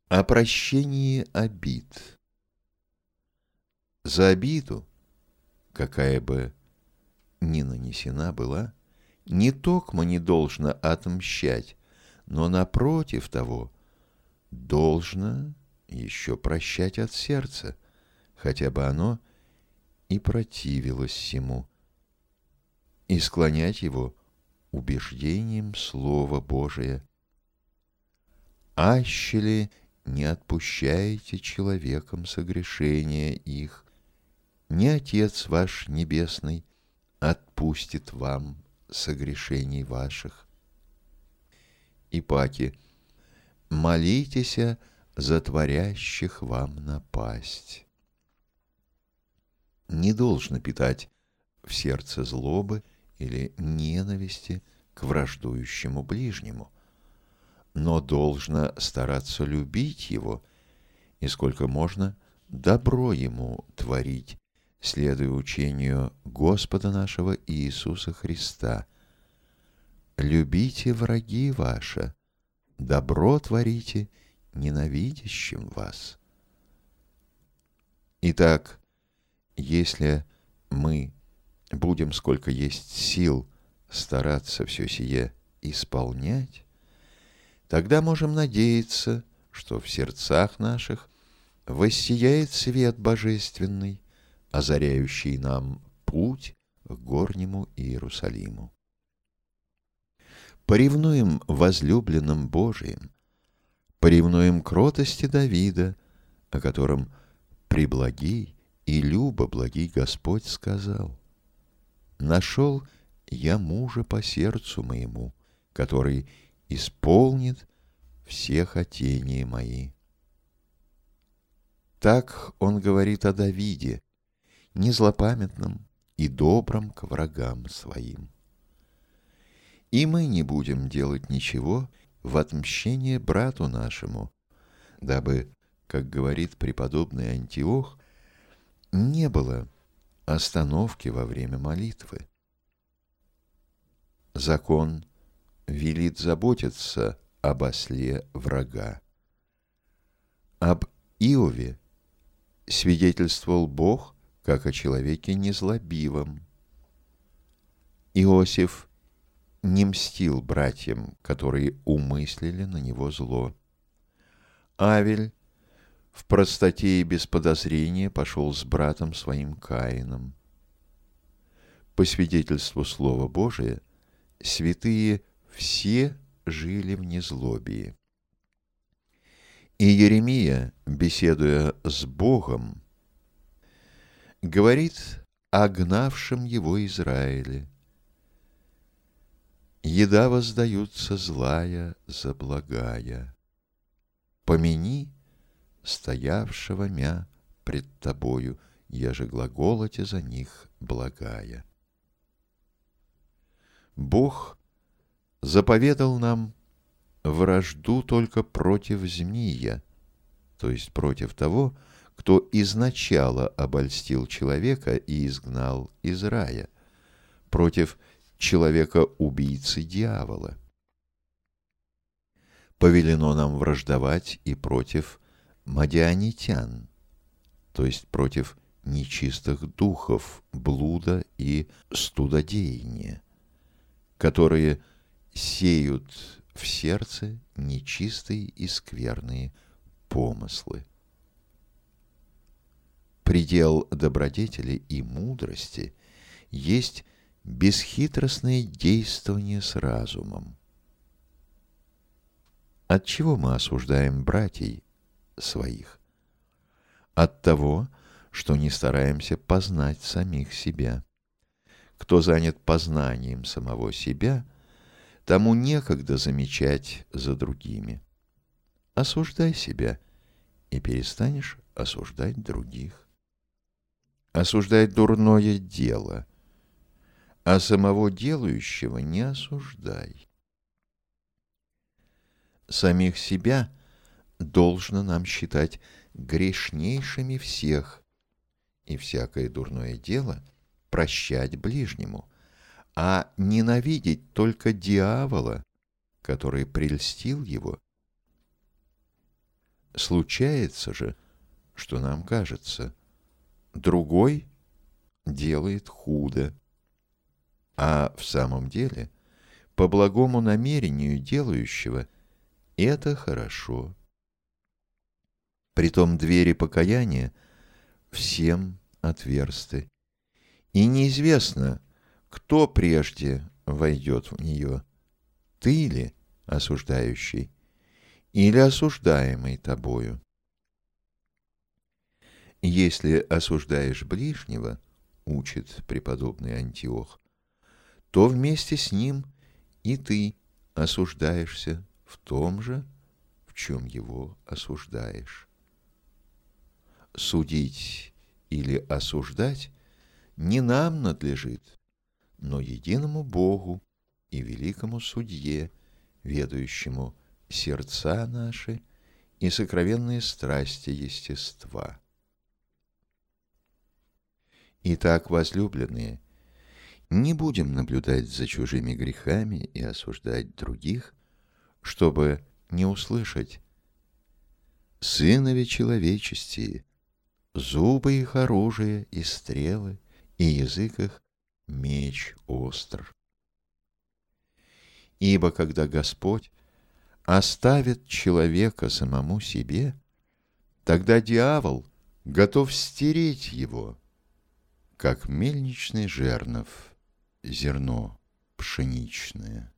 О прощении обид. За обиду, какая бы ни нанесена была, не токмо не должно отмщать, но напротив того должно еще прощать от сердца, хотя бы оно и противилось сему, и склонять его убеждением Слова Божия. Аще ли не отпущаете человекам согрешения их, не Отец ваш Небесный отпустит вам согрешений ваших. Ипаки, молитеся за творящих вам напасть. Не должно питать в сердце злобы или ненависти к враждующему ближнему, но должно стараться любить его и сколько можно добро ему творить, следуя учению Господа нашего Иисуса Христа. Любите враги ваши, добро творите ненавидящим вас. Итак, если мы будем, сколько есть сил, стараться все сие исполнять, тогда можем надеяться, что в сердцах наших воссияет свет божественный, озаряющий нам путь к горнему Иерусалиму. Поревнуем возлюбленным Божиим, поревнуем кротости Давида, о котором преблагий и любо-благий Господь сказал: «Нашел я мужа по сердцу моему, который исполнит все хотения мои». Так он говорит о Давиде, незлопамятном и добром к врагам своим. И мы не будем делать ничего в отмщение брату нашему, дабы, как говорит преподобный Антиох, не было остановки во время молитвы. Закон велит заботиться об осле врага. Об Иове свидетельствовал Бог, как о человеке незлобивом. Иосиф не мстил братьям, которые умыслили на него зло. Авель в простоте и без подозрения пошел с братом своим Каином. По свидетельству Слова Божия, святые все жили в незлобии. И Иеремия, беседуя с Богом, говорит о гнавшем его Израиле: «Еда воздаются злая за благая. Помяни стоявшего мя пред тобою, еже глаголоте за них благая». Бог заповедал нам вражду только против змия, то есть против того, кто изначало обольстил человека и изгнал из рая, против человека-убийцы дьявола. Повелено нам враждовать и против мадианитян, то есть против нечистых духов, блуда и студодеяния, которые сеют в сердце нечистые и скверные помыслы. Предел добродетели и мудрости есть бесхитростное действование с разумом. От чего мы осуждаем братьев своих? От того, что не стараемся познать самих себя. Кто занят познанием самого себя, тому некогда замечать за другими. Осуждай себя, и перестанешь осуждать других. Осуждай дурное дело, а самого делающего не осуждай. Самих себя должно нам считать грешнейшими всех, и всякое дурное дело прощать ближнему, а ненавидеть только дьявола, который прельстил его. Случается же, что нам кажется, другой делает худо, а в самом деле, по благому намерению делающего, это хорошо. Притом двери покаяния всем отверсты, и неизвестно, кто прежде войдет в нее, ты ли, осуждающий, или осуждаемый тобою. Если осуждаешь ближнего, учит преподобный Антиох, то вместе с ним и ты осуждаешься в том же, в чем его осуждаешь. Судить или осуждать не нам надлежит, но единому Богу и великому Судье, ведающему сердца наши и сокровенные страсти естества. Итак, возлюбленные, не будем наблюдать за чужими грехами и осуждать других, чтобы не услышать: «Сынове человечести, зубы их оружие и стрелы, и язык их меч остр». Ибо когда Господь оставит человека самому себе, тогда дьявол готов стереть его, как мельничный жернов зерно пшеничное.